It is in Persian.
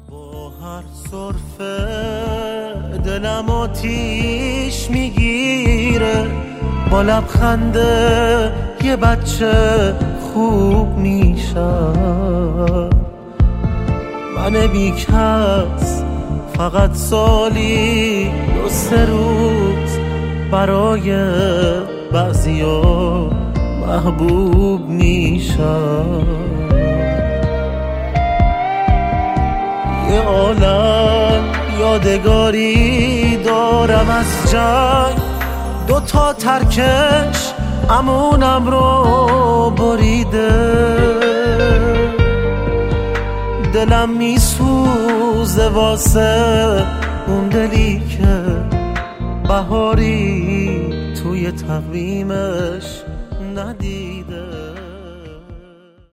با هر سرفه دلم آتیش میگیره، با لبخنده یه بچه خوب میشم. من بیکس فقط سالی 2-3 روز برای بعضیا محبوب میشم. یه عالم یادگاری دارم از جنگ، 2 ترکش امونم رو بریده. دلم میسوزه واسه اون دلی که بهاری توی تقویمش ندیده.